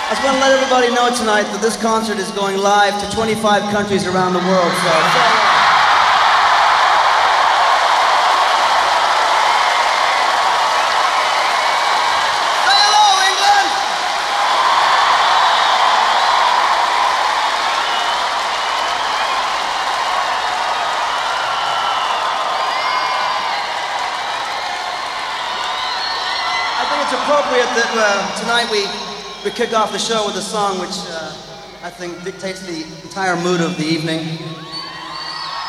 I just want to let everybody know tonight that this concert is going live to 25 countries around the world. So say hello, England! I think it's appropriate that tonight we kick off the show with a song which I think dictates the entire mood of the evening.